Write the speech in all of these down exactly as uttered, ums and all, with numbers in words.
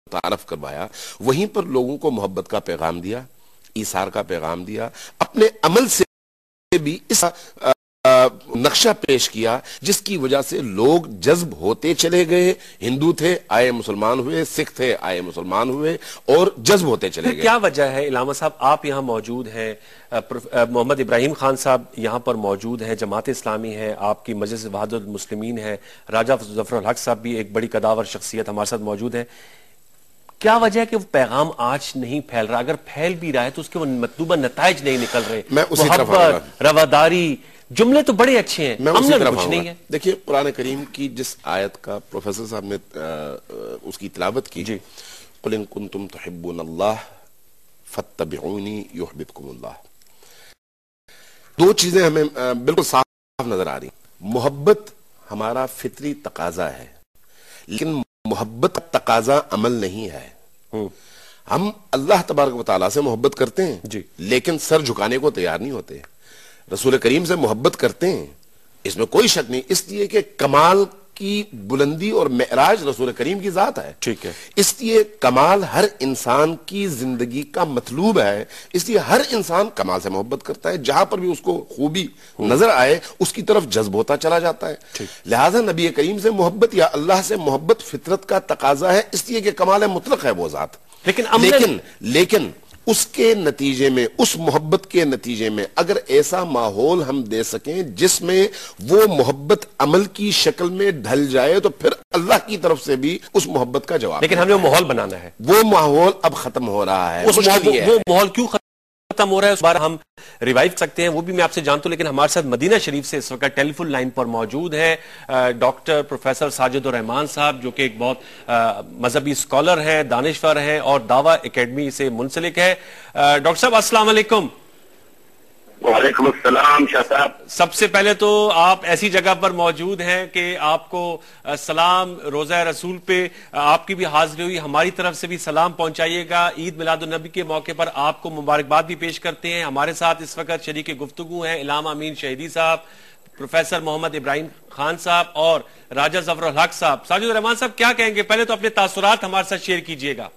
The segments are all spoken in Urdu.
मुतारफ करवाया, वहीं पर लोगों को मोहब्बत का पैगाम दिया, ईसार का पैगाम दिया, अपने अमल से भी इस नक्शा पेश किया जिसकी वजह से लोग जज्ब होते चले गए। हिंदू थे आए मुसलमान हुए, सिख थे आए मुसलमान हुए, और जज्ब होते चले गए। क्या वजह है इलामा साहब, आप यहाँ मौजूद हैं, मोहम्मद इब्राहिम खान साहब यहाँ पर मौजूद हैं, जमात इस्लामी है, आपकी मजलिस वहादतुल मुस्लिमीन है, राजा जफरुल हक साहब भी एक बड़ी कदावर शख्सियत हमारे साथ मौजूद है। क्या वजह है कि वो पैगाम आज नहीं फैल रहा? अगर फैल भी रहा है तो उसके वो मतलूबा नताइज नहीं निकल रहे। मैं उसी तरफ आऊंगा। रवादारी, जुमले तो बड़े अच्छे हैं, मैं उसी तरफ कुछ नहीं है। देखिए, कुरान करीम की जिस आयत का प्रोफेसर साहब ने उसकी तिलावत की, कुल इन कुंतुम तुहिब्बूनल्लाह फत्तबिऊनी युहब्बुकुमुल्लाह, दो चीजें हमें बिल्कुल साफ नजर आ रही। मोहब्बत हमारा फितरी तकाजा है, लेकिन मोहब्बत का तकाजा अमल नहीं है। हम अल्लाह तबारक व तआला से मोहब्बत करते हैं जी, लेकिन सर झुकाने को तैयार नहीं होते। रसूल करीम से मोहब्बत करते हैं, इसमें कोई शक नहीं, इसलिए कि कमाल की बुलंदी और मेराज रसूल करीम की जात है। ठीक है, इसलिए कमाल हर इंसान की जिंदगी का मतलूब है, इसलिए हर इंसान कमाल से मोहब्बत करता है। जहां पर भी उसको खूबी नजर आए उसकी तरफ जज्ब होता चला जाता है। लिहाजा नबी करीम से मोहब्बत या अल्लाह से मोहब्बत फितरत का तकाजा है, इसलिए कि कमाल मुतलक है वो जात। लेकिन लेकिन लेकिन उसके नतीजे में, उस मोहब्बत के नतीजे में अगर ऐसा माहौल हम दे सकें जिसमें वो मोहब्बत अमल की शक्ल में ढल जाए, तो फिर अल्लाह की तरफ से भी उस मोहब्बत का जवाब। लेकिन हमें माहौल बनाना है, वो माहौल अब खत्म हो रहा है। उस वो माहौल क्यों खत्म हो रहा है उस बार हम रिवाइव सकते हैं, वो भी मैं आपसे जानता हूं। लेकिन हमारे साथ मदीना शरीफ से इस वक्त टेलीफोन लाइन पर मौजूद है डॉक्टर प्रोफेसर साजिद रहमान साहब, जो कि एक बहुत मजहबी स्कॉलर हैं, दानिशवर हैं और दावा एकेडमी से मुंसलिक है। डॉक्टर साहब अस्सलाम वालेकुम। वालेकुम अस्सलाम शाह साहब। सबसे पहले तो आप ऐसी जगह पर मौजूद हैं कि आपको सलाम, रोजा रसूल पे आपकी भी हाजिरी हुई, हमारी तरफ से भी सलाम पहुंचाइएगा। ईद मिलादुन नबी के मौके पर आपको मुबारकबाद भी पेश करते हैं। हमारे साथ इस वक्त शरीक गुफ्तगू हैं इलामा अमीन शहीदी साहब, प्रोफेसर मोहम्मद इब्राहिम खान साहब और राजा जफरुल हक साहब। साजिद रहमान साहब क्या कहेंगे? पहले तो अपने तासुरात हमारे साथ शेयर कीजिएगा।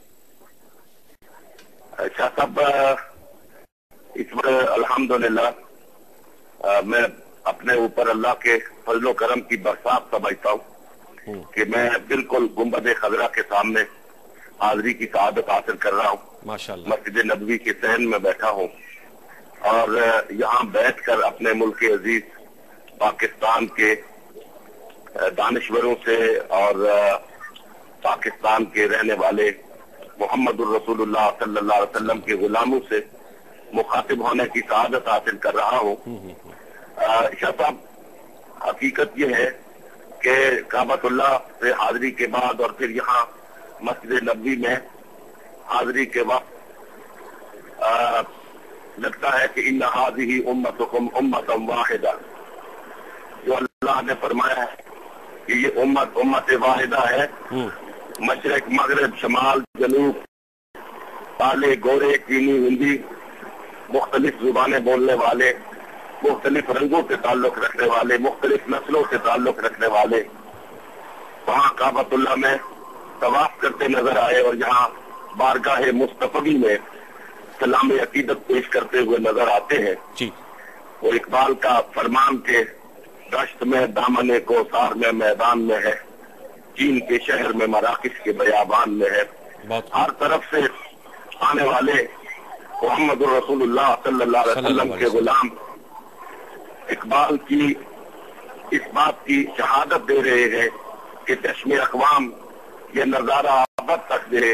अच्छा साहब, इस वक्त अल्हम्दुलिल्लाह मैं अपने ऊपर अल्लाह के फजलो करम की बरसात समझता हूँ कि मैं बिल्कुल गुंबद खजरा के सामने हाजरी की सआदत हासिल कर रहा हूँ। माशाअल्लाह मस्जिद नबवी के सहन में बैठा हूँ और यहाँ बैठकर अपने मुल्क अजीज पाकिस्तान के दानिशवरों से और पाकिस्तान के रहने वाले मोहम्मदुर रसूलुल्लाह सल्लल्लाहु अलैहि वसल्लम के गुलामों से मुखातिब होने की सआदत हासिल कर रहा हूँ। शाह साहब, हकीकत यह है कि काबतुल्लाह से हाजिरी के बाद और फिर यहाँ मस्जिद नबवी में हाजिरी के वक्त लगता है कि इन्ना हाज़िही उम्मतुकुम उम्मतन वाहिदा, जो अल्लाह ने फरमाया है कि ये उम्मत उम्मत वाहिदा है। मशरक मगरब शमाल जनूब, काले गोरे चीनी हिंदी, मुख्तलिफ जुबानें बोलने वाले, मुख्तलिफ रंगों से ताल्लुक रखने वाले, मुख्तलिफ नस्लों से ताल्लुक रखने वाले वहाँ काबतुल्लाह में तवाफ करते नजर आए और यहाँ बारगाह मुस्तफी में सलाम अकीदत पेश करते हुए नजर आते हैं। जी। वो इकबाल का फरमान के दश्त में दामने को सार में मैदान में है, चीन के शहर में मराकिश के बयाबान में है। हर तरफ से आने वाले मोहम्मद रसूलुल्लाह सल्लल्लाहु अलैहि वसल्लम के गुलाम इकबाल की इस बात की शहादत दे रहे हैं कि चश्मे अक़वाम ये नजारा अब तक दे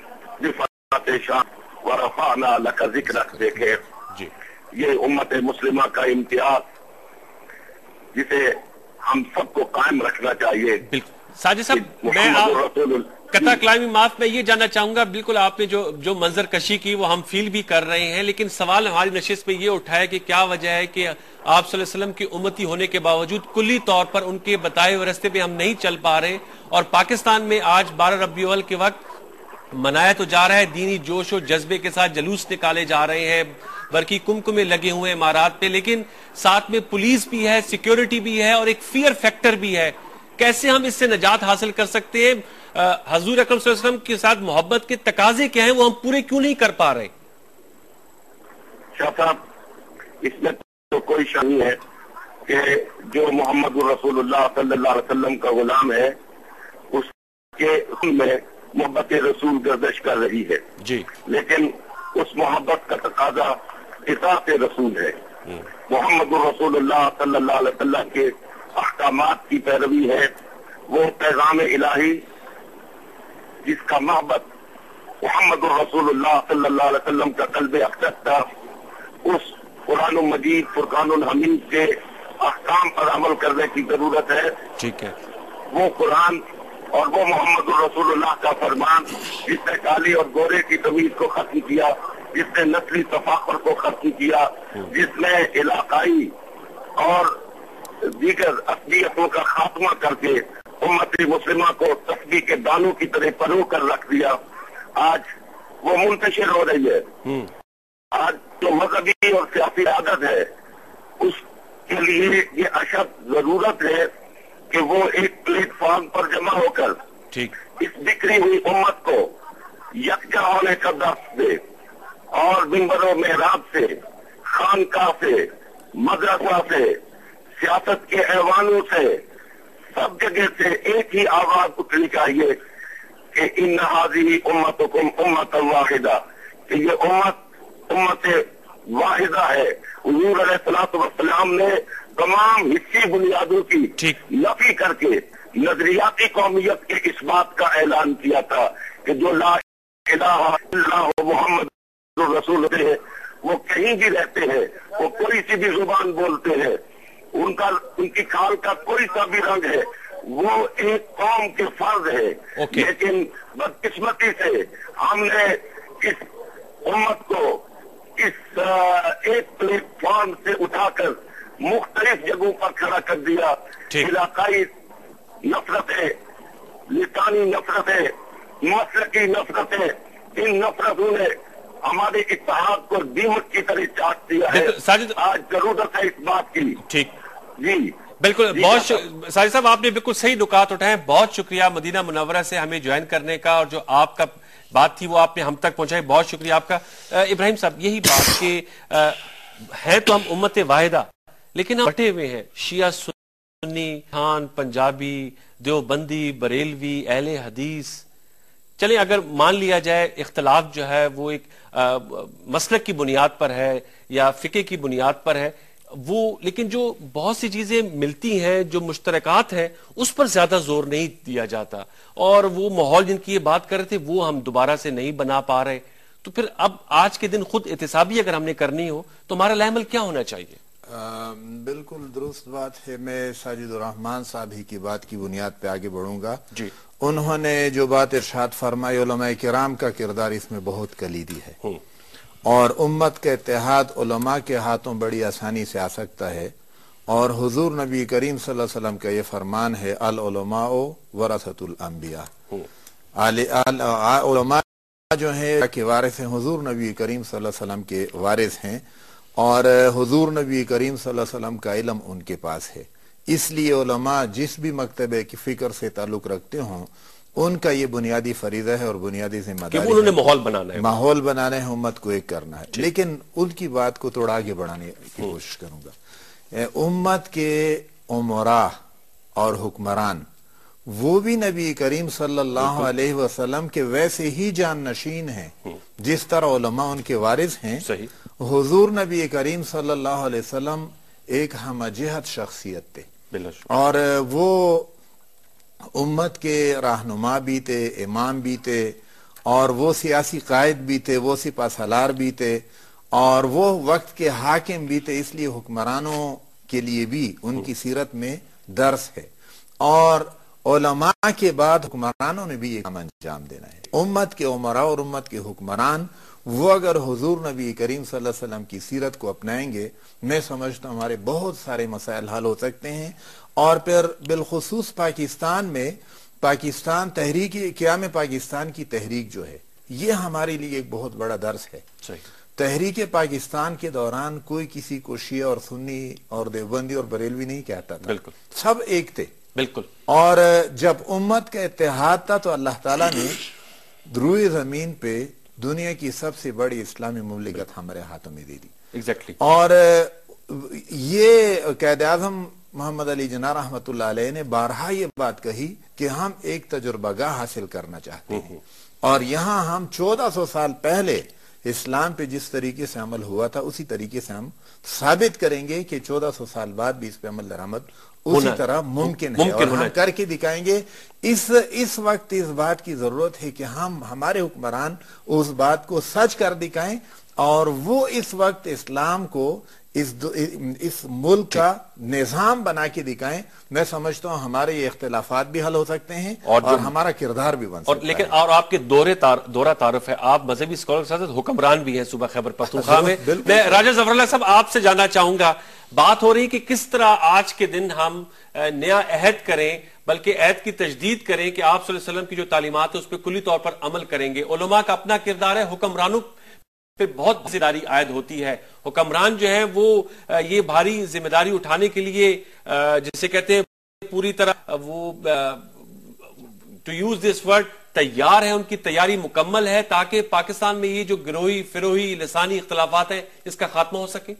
व रफ़अना लका ज़िक्रक देखे। ये उम्मत मुस्लिमा का इम्तियाज जिसे हम सबको कायम रखना चाहिए। साजिद साहब, मैं आप कता कलामी माफ मैं ये जानना चाहूंगा, बिल्कुल आपने जो जो मंजर कशी की वो हम फील भी कर रहे हैं, लेकिन सवाल हमारी नशिस्त पे ये उठा है कि क्या वजह है कि आप सल्लल्लाहु अलैहि वसल्लम की उम्मती होने के बावजूद कुल्ली तौर पर उनके बताए हुए रास्ते पे हम नहीं चल पा रहे, और पाकिस्तान में आज बारह रबीउल अव्वल के वक्त मनाया तो जा रहा है, दीनी जोश और जज्बे के साथ जलूस निकाले जा रहे हैं, बल्कि कुमकुमे लगे हुए हैं इमारात पे, लेकिन साथ में पुलिस भी है, सिक्योरिटी भी है और एक फियर फैक्टर भी है। कैसे हम इससे निजात हासिल कर सकते हैं? حضور اکرم صلی اللہ علیہ وسلم کے ساتھ محبت کے تقاضے کیا ہیں وہ ہم پورے کیوں نہیں کر پا رہے؟ شاہ صاحب اس میں تو کوئی شک نہیں ہے کہ جو محمد رسول اللہ صلی اللہ علیہ وسلم کا غلام ہے اس کے میں محبت رسول گردش کر رہی ہے جی، لیکن اس محبت کا تقاضا اطاعت رسول ہے. محمد رسول اللہ صلی اللہ علیہ وسلم کے احکامات کی پیروی ہے. وہ پیغام الہی جس کا محبت محمد رسول اللہ صلی اللہ علیہ وسلم کا قلب اقدس تھا، اس قرآن مجید فرقان الحمید کے احکام پر عمل کرنے کی ضرورت ہے. ٹھیک ہے. وہ قرآن اور وہ محمد رسول اللہ کا فرمان جس نے کالی اور گورے کی تمیز کو ختم کیا، جس نے نسلی تفاخر کو ختم کیا، جس نے علاقائی اور دیگر اقلیتوں کا خاتمہ کر کے امت مسلمہ کو تسبیح کے دانوں کی طرح پرو کر رکھ دیا، آج وہ منتشر ہو رہی ہے. آج جو مذہبی اور سیاسی عادت ہے اس کے لیے یہ اشد ضرورت ہے کہ وہ ایک پلیٹ فارم پر جمع ہو کر ٹھیک اس بکھری ہوئی امت کو یکجا ہونے کا درس دے اور منبر و محراب سے، خانقاہ سے، مدرسہ سے، سیاست کے ایوانوں سے، سب جگہ سے ایک ہی آواز اٹھنی چاہیے کہ ان ہذہ امتکم امۃ واحدہ، کہ یہ امت امت واحدہ ہے. حضور علیہ الصلوۃ والسلام نے تمام حصی بنیادوں کی نفی کر کے نظریاتی قومیت کے اس بات کا اعلان کیا تھا کہ جو لا الہ الا اللہ محمد رسول ہے وہ کہیں بھی رہتے ہیں، وہ کوئی سی بھی زبان بولتے ہیں، ان کا ان کی کھال کا کوئی سا بھی رنگ ہے، وہ ایک قوم کے فرد ہے. لیکن بدقسمتی سے ہم نے اس امت کو اس ایک پلیٹ فارم سے اٹھا کر مختلف جگہوں پر کھڑا کر دیا. علاقائی نفرتیں، لسانی نفرتیں، مسلکی نفرتیں، ان نفرتوں نے ہمارے اتحاد کو دیمک کی طرح چاٹ دیا ہے. آج ضرورت ہے اس بات کی. ٹھیک جی بالکل. بہت ساجد صاحب آپ نے بالکل صحیح نکات اٹھائے. بہت شکریہ مدینہ منورہ سے ہمیں جوائن کرنے کا، اور جو آپ کا بات تھی وہ آپ نے ہم تک پہنچائی. بہت شکریہ آپ کا. ابراہیم صاحب یہی بات کہ ہے تو ہم امت واحدہ لیکن ہم بٹے ہوئے ہیں، شیعہ سنی، خان، پنجابی، دیوبندی، بریلوی، اہل حدیث. چلیں اگر مان لیا جائے اختلاف جو ہے وہ ایک مسلک کی بنیاد پر ہے یا فقہ کی بنیاد پر ہے وہ، لیکن جو بہت سی چیزیں ملتی ہیں، جو مشترکات ہیں، اس پر زیادہ زور نہیں دیا جاتا. اور وہ ماحول جن کی یہ بات کر رہے تھے وہ ہم دوبارہ سے نہیں بنا پا رہے. تو پھر اب آج کے دن خود احتسابی اگر ہم نے کرنی ہو تو ہمارا عمل کیا ہونا چاہیے؟ بالکل درست بات ہے. میں ساجد الرحمان صاحب ہی کی بات کی بنیاد پہ آگے بڑھوں گا. جی، انہوں نے جو بات ارشاد فرمائی، علماء کرام کا کردار اس میں بہت کلیدی ہے، اور امت کا اتحاد علماء کے ہاتھوں بڑی آسانی سے آ سکتا ہے. اور حضور نبی کریم صلی اللہ علیہ وسلم کا یہ فرمان ہے، العلماء ورثۃ الانبیاء. علماء جو ہیں کہ وارث ہیں، حضور نبی کریم صلی اللہ علیہ وسلم کے وارث ہیں، اور حضور نبی کریم صلی اللہ علیہ وسلم کا علم ان کے پاس ہے. اس لیے علماء جس بھی مکتبے کی فکر سے تعلق رکھتے ہوں ان کا یہ بنیادی فریضہ ہے اور بنیادی ذمہ داری انہوں نے ماحول بنانا ہے، ماحول بنانا ہے، امت کو ایک کرنا ہے. لیکن ان کی بات کو تھوڑا آگے بڑھانے کی کوشش کروں گا. امت کے امراء اور حکمران وہ بھی نبی کریم صلی اللہ علیہ وسلم کے ویسے ہی جان نشین ہیں جس طرح علماء ان کے وارث ہیں. حضور نبی کریم صلی اللہ علیہ وسلم ایک ہم جہت شخصیت تھے، اور وہ امت کے رہنما بھی تھے، امام بھی تھے، اور وہ سیاسی قائد بھی تھے، وہ سپہ سالار بھی تھے، اور وہ وقت کے حاکم بھی تھے. اس لیے حکمرانوں کے لیے بھی ان کی سیرت میں درس ہے، اور علماء کے بعد حکمرانوں نے بھی یہ کام انجام دینا ہے. امت کے عمراء اور امت کے حکمران وہ اگر حضور نبی کریم صلی اللہ علیہ وسلم کی سیرت کو اپنائیں گے، میں سمجھتا ہوں ہمارے بہت سارے مسائل حل ہو سکتے ہیں. اور پھر بالخصوص پاکستان میں پاکستان تحریک قیام پاکستان کی تحریک جو ہے یہ ہمارے لیے ایک بہت بڑا درس ہے. تحریک پاکستان کے دوران کوئی کسی کو شیعہ اور سنی اور دیوبندی اور بریلوی نہیں کہتا تھا، سب ایک تھے. بالکل. اور جب امت کا اتحاد تھا تو اللہ تعالیٰ نے روئے زمین پہ دنیا کی سب سے بڑی اسلامی مملکت ہمارے ہاتھوں میں دے دی. ایگزیکٹلی. اور یہ قائد اعظم محمد علی جناح رحمۃ اللہ علیہ نے بارہا یہ بات کہی کہ ہم ایک تجربہ گاہ حاصل کرنا چاہتے ہیں اور یہاں ہم چودہ سو سال پہلے اسلام پہ جس طریقے سے عمل ہوا تھا اسی طریقے سے ہم ثابت کریں گے کہ چودہ سو سال بعد بھی اس پہ عمل درآمد اسی طرح ممکن ہے اور ہم کر کے دکھائیں گے. اس اس وقت اس بات کی ضرورت ہے کہ ہم ہمارے حکمران اس بات کو سچ کر دکھائیں اور وہ اس وقت اسلام کو اس اس ملک کا نظام بنا کے دکھائیں. میں سمجھتا ہوں ہمارے یہ اختلافات بھی حل ہو سکتے ہیں اور, اور ہمارا کردار بھی بن سکتا اور لیکن ہے. اور آپ کے دورے تار, دورہ تعارف ہے, آپ مذہبی اسکالر کے ساتھ حکمران بھی ہیں صوبہ خیبر پختونخوا میں. میں راجہ ظفر اللہ صاحب آپ سے جاننا چاہوں گا, بات ہو رہی کہ کس طرح آج کے دن ہم نیا عہد کریں, بلکہ عہد کی تجدید کریں کہ آپ صلی اللہ علیہ وسلم کی جو تعلیمات ہے اس پہ کلی طور پر عمل کریں گے. علماء کا اپنا کردار ہے, حکمرانوں پہ بہت ذمہ داری عائد ہوتی ہے. حکمران جو ہے وہ یہ بھاری ذمہ داری اٹھانے کے لیے جسے کہتے ہیں پوری طرح وہ ٹو یوز دس ورڈ تیار ہے, ان کی تیاری مکمل ہے تاکہ پاکستان میں یہ جو گروہی فروہی لسانی اختلافات ہیں اس کا خاتمہ ہو سکے.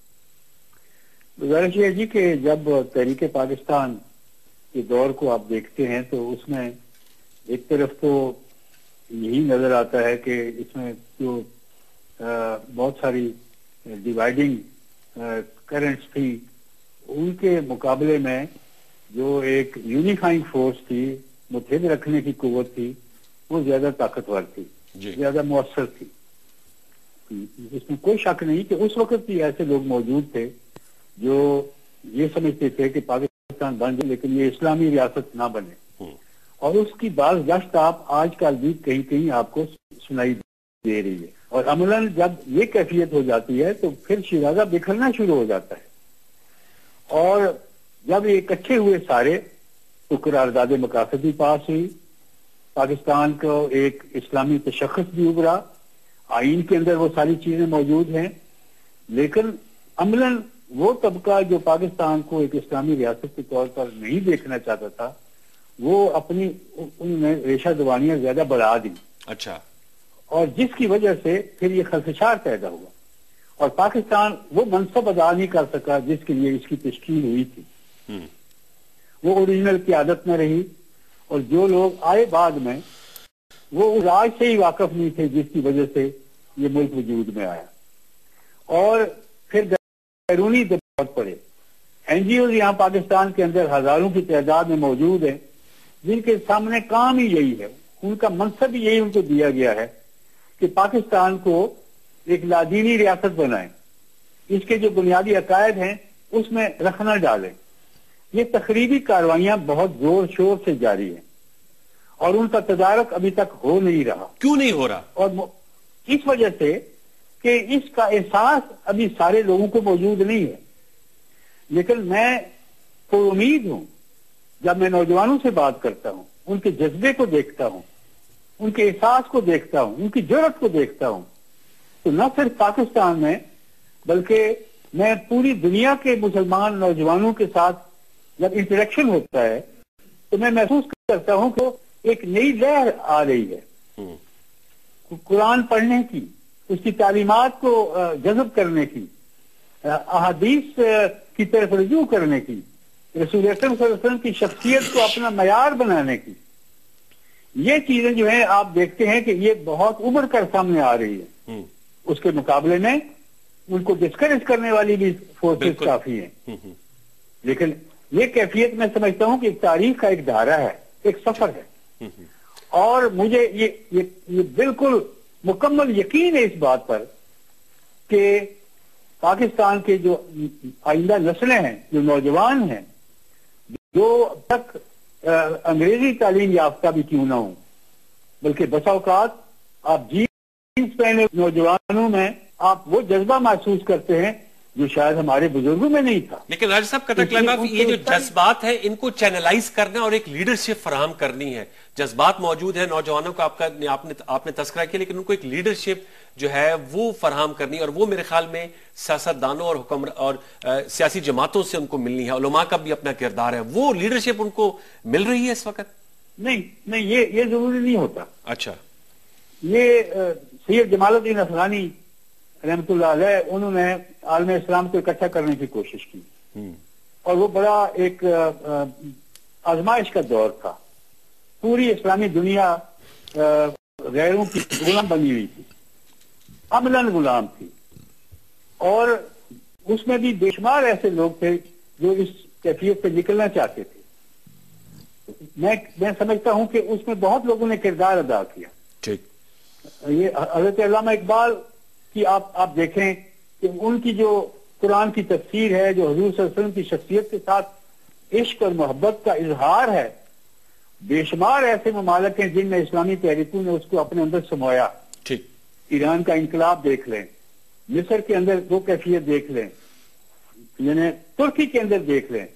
گزارش یہ جی کہ جب تحریک پاکستان کے دور کو آپ دیکھتے ہیں تو اس میں ایک طرف تو یہی نظر آتا ہے کہ اس میں جو بہت ساری ڈیوائیڈنگ کرنٹس تھی ان کے مقابلے میں جو ایک یونیفائنگ فورس تھی, متحد رکھنے کی قوت تھی, وہ زیادہ طاقتور تھی, زیادہ مؤثر تھی. اس میں کوئی شک نہیں کہ اس وقت بھی ایسے لوگ موجود تھے جو یہ سمجھتے تھے کہ پاکستان بن جائے لیکن یہ اسلامی ریاست نہ بنے, اور اس کی بعض گشت آپ آج کل بھی کہیں کہیں آپ کو سنائی دے رہی ہے. اور عملاً جب یہ کیفیت ہو جاتی ہے تو پھر شیرازہ بکھرنا شروع ہو جاتا ہے, اور جب یہ اکٹھے ہوئے سارے تو قرارداد مقاصدی پاس ہوئی, پاکستان کو ایک اسلامی تشخص بھی ابھرا, آئین کے اندر وہ ساری چیزیں موجود ہیں, لیکن عملاً وہ طبقہ جو پاکستان کو ایک اسلامی ریاست کے طور پر نہیں دیکھنا چاہتا تھا وہ اپنی انہوں نے ریشہ دوانیاں زیادہ بڑھا دی. اچھا. اور جس کی وجہ سے پھر یہ خلفشار پیدا ہوا اور پاکستان وہ منصب ادا نہیں کر سکا جس کے لیے اس کی تشکیل ہوئی تھی. وہ اوریجنل قیادت میں رہی, اور جو لوگ آئے بعد میں وہ اس راج سے ہی واقف نہیں تھے جس کی وجہ سے یہ ملک وجود میں آیا. اور پھر بیرونی دباؤ پڑے. این جی اوز یہاں پاکستان کے اندر ہزاروں کی تعداد میں موجود ہیں جن کے سامنے کام ہی یہی ہے, ان کا منصب یہی ان کو دیا گیا ہے کہ پاکستان کو ایک لادینی ریاست بنائیں, اس کے جو بنیادی عقائد ہیں اس میں رکھنا ڈالیں. یہ تخریبی کاروائیاں بہت زور شور سے جاری ہیں اور ان کا تدارک ابھی تک ہو نہیں رہا. کیوں نہیں ہو رہا؟ اور اس وجہ سے کہ اس کا احساس ابھی سارے لوگوں کو موجود نہیں ہے. لیکن میں پر امید ہوں, جب میں نوجوانوں سے بات کرتا ہوں, ان کے جذبے کو دیکھتا ہوں, ان کے احساس کو دیکھتا ہوں, ان کی جرأت کو دیکھتا ہوں, تو نہ صرف پاکستان میں بلکہ میں پوری دنیا کے مسلمان نوجوانوں کے ساتھ جب انٹریکشن ہوتا ہے تو میں محسوس کرتا ہوں کہ ایک نئی لہر آ رہی ہے قرآن پڑھنے کی, اس کی تعلیمات کو جذب کرنے کی, احادیث کی طرف رجوع کرنے کی, رسول اکرم صلی اللہ علیہ وسلم کی شخصیت کو اپنا معیار بنانے کی. یہ چیزیں جو ہیں آپ دیکھتے ہیں کہ یہ بہت ابھر کر سامنے آ رہی ہے. اس کے مقابلے میں ان کو ڈسکریج کرنے والی بھی فورسز کافی ہیں. لیکن یہ کیفیت میں سمجھتا ہوں کہ ایک تاریخ کا ایک دھارا ہے, ایک سفر ہے, اور مجھے یہ یہ, یہ بالکل مکمل یقین ہے اس بات پر کہ پاکستان کے جو آئندہ نسلیں ہیں, جو نوجوان ہیں, جو تک انگریزی تعلیم یافتہ بھی کیوں نہ ہوں, بلکہ بسا اوقات آپ جینس پہنے نوجوانوں میں آپ وہ جذبہ محسوس کرتے ہیں جو شاید ہمارے بزرگوں میں نہیں تھا. لیکن راجہ صاحب قطع کلام یہ جو جذبات ہیں ان کو چینلائز کرنا اور ایک لیڈرشپ فراہم کرنی ہے. جذبات موجود ہیں نوجوانوں کا آپ کا آپ نے آپ نے تذکرہ کیا, لیکن ان کو ایک لیڈرشپ جو ہے وہ فراہم کرنی, اور وہ میرے خیال میں سیاست دانوں اور حکمر اور سیاسی جماعتوں سے ان کو ملنی ہے. علماء کا بھی اپنا کردار ہے, وہ لیڈرشپ ان کو مل رہی ہے اس وقت؟ نہیں نہیں, یہ یہ ضروری نہیں ہوتا. اچھا, یہ سید جمال الدین افغانی رحمۃ اللہ علیہ انہوں نے عالم اسلام کو اکٹھا کرنے کی کوشش کی, اور وہ بڑا ایک آزمائش کا دور تھا. پوری اسلامی دنیا غیروں کی غلام بنی ہوئی تھی, عملاً غلام تھی, اور اس میں بھی بے شمار ایسے لوگ تھے جو اس کیفیت سے نکلنا چاہتے تھے. میں میں سمجھتا ہوں کہ اس میں بہت لوگوں نے کردار ادا کیا. ٹھیک, یہ حضرت علامہ اقبال کی آپ آپ دیکھیں کہ ان کی جو قرآن کی تفسیر ہے, جو حضور صلی اللہ علیہ وسلم کی شخصیت کے ساتھ عشق اور محبت کا اظہار ہے, بے شمار ایسے ممالک ہیں جن میں اسلامی تحریکوں نے اس کو اپنے اندر سمویا. ٹھیک, ایران کا انقلاب دیکھ لیں, مصر کے اندر وہ کیفیت دیکھ لیں, یعنی ترکی کے اندر دیکھ لیں,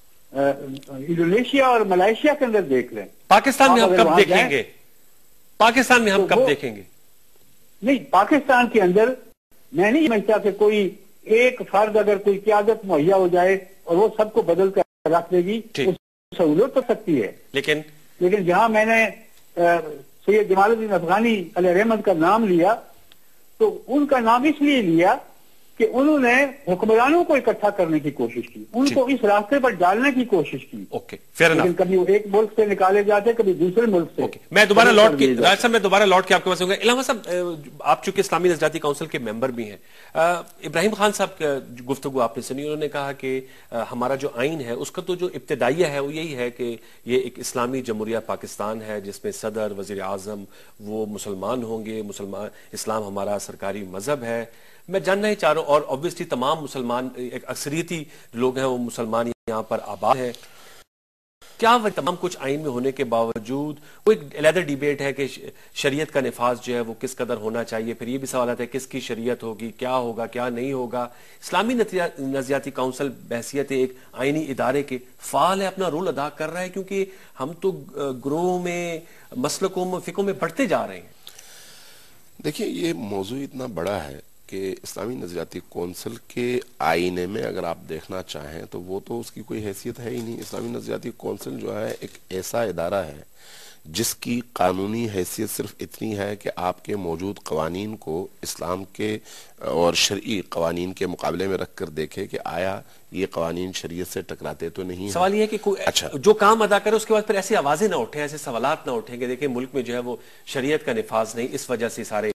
انڈونیشیا اور ملائیشیا کے اندر دیکھ لیں. پاکستان میں ہم کب دیکھیں گے؟ پاکستان میں ہم کب دیکھیں گے؟ نہیں, پاکستان کے اندر میں نہیں سمجھتا کہ کوئی ایک فرد اگر کوئی قیادت مہیا ہو جائے اور وہ سب کو بدل کر رکھ دے گی, سہولت تو سکتی ہے. لیکن لیکن جہاں میں نے سید جمال الدین افغانی علیہ رحمت کا نام لیا, تو ان کا نام اس لیے لیا کہ انہوں نے حکمرانوں کو اکٹھا کرنے کی کوشش کی, ان کو اس راستے پر ڈالنے کی کوشش کی. Okay, fair enough. لیکن کبھی وہ ایک ملک سے نکالے جاتے, کبھی دوسرے ملک سے. میں دوبارہ لوٹ کے راج صاحب میں دوبارہ لوٹ کے آپ کے پاس ہوں گا. علامہ صاحب, آپ چونکہ اسلامی نظریاتی کونسل کے ممبر بھی ہیں, ابراہیم خان صاحب کا گفتگو آپ نے سنی, انہوں نے کہا کہ ہمارا جو آئین ہے اس کا تو جو ابتدائیہ ہے وہ یہی ہے کہ یہ ایک اسلامی جمہوریہ پاکستان ہے جس میں صدر, وزیر اعظم وہ مسلمان ہوں گے, مسلمان اسلام ہمارا سرکاری مذہب ہے. میں جاننا ہی چاہ رہا ہوں, اور obviously تمام مسلمان ایک اکثریتی لوگ ہیں وہ مسلمان یہاں پر آباد ہیں, کیا وہ تمام کچھ آئین میں ہونے کے باوجود وہ ایک علیحدہ ڈیبیٹ ہے کہ شریعت کا نفاذ جو ہے وہ کس قدر ہونا چاہیے, پھر یہ بھی سوال آتا ہے کس کی شریعت ہوگی, کیا ہوگا کیا نہیں ہوگا. اسلامی نظریاتی کونسل بحیثیت ایک آئینی ادارے کے فعال ہے, اپنا رول ادا کر رہا ہے, کیونکہ ہم تو گروہوں میں, مسلکوں میں, فقہوں میں بڑھتے جا رہے ہیں. دیکھیں, یہ موضوع اتنا بڑا ہے کہ اسلامی نظریاتی کونسل کے آئینے میں اگر آپ دیکھنا چاہیں تو وہ تو اس کی کوئی حیثیت ہے ہی نہیں. اسلامی نظریاتی کونسل جو ہے ایک ایسا ادارہ ہے جس کی قانونی حیثیت صرف اتنی ہے کہ آپ کے موجود قوانین کو اسلام کے اور شرعی قوانین کے مقابلے میں رکھ کر دیکھے کہ آیا یہ قوانین شریعت سے ٹکراتے تو نہیں ہیں. سوال یہ ہے کہ کوئی اچھا جو کام ادا کرے اس کے بعد پھر ایسی آوازیں نہ اٹھیں, ایسے سوالات نہ اٹھیں کہ دیکھیں ملک میں جو ہے وہ شریعت کا نفاذ نہیں, اس وجہ سے سارے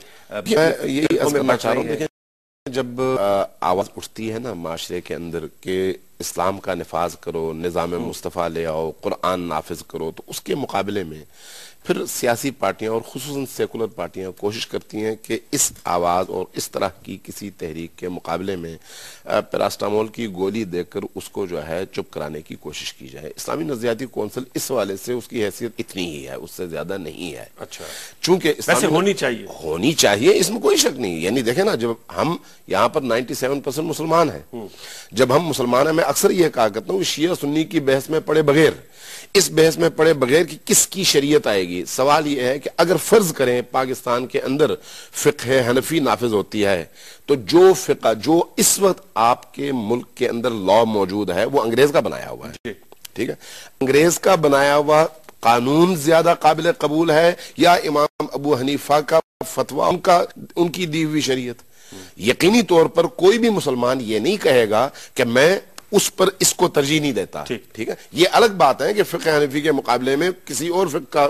یہی عرض کرنا چاہ رہا ہوں. دیکھیں, جب آواز اٹھتی ہے نا معاشرے کے اندر کہ اسلام کا نفاذ کرو, نظام مصطفیٰ لے آؤ, قرآن نافذ کرو, تو اس کے مقابلے میں پھر سیاسی پارٹیاں اور خصوصاً سیکولر پارٹیاں کوشش کرتی ہیں کہ اس آواز اور اس طرح کی کسی تحریک کے مقابلے میں پیراسٹامول کی گولی دے کر اس کو جو ہے چپ کرانے کی کوشش کی جائے. اسلامی نظریاتی کونسل اس والے سے اس کی حیثیت اتنی ہی ہے, اس سے زیادہ نہیں ہے. اچھا, چونکہ ویسے ہونی چاہیے ہونی چاہیے اس میں کوئی شک نہیں. یعنی دیکھیں نا, جب ہم یہاں پر نائنٹی سیون پرسنٹ مسلمان ہیں, جب ہم مسلمان ہیں, میں اکثر یہ کہا کرتا ہوں شیعہ سنی کی بحث میں پڑے بغیر, اس بحث میں پڑے بغیر کہ کس کی شریعت آئے گی. سوال یہ ہے کہ اگر فرض کریں پاکستان کے اندر فقہ حنفی نافذ ہوتی ہے, تو جو فقہ جو اس وقت آپ کے ملک کے اندر لا موجود ہے وہ انگریز کا بنایا ہوا ہے. ٹھیک ہے, انگریز کا بنایا ہوا قانون زیادہ قابل قبول ہے یا امام ابو حنیفہ کا فتویٰ, ان کا ان کی دی ہوئی شریعت؟ یقینی طور پر کوئی بھی مسلمان یہ نہیں کہے گا کہ میں اس پر اس کو ترجیح نہیں دیتا. ٹھیک ہے, یہ الگ بات ہے کہ فقہ حنفی کے مقابلے میں کسی اور فقہ کا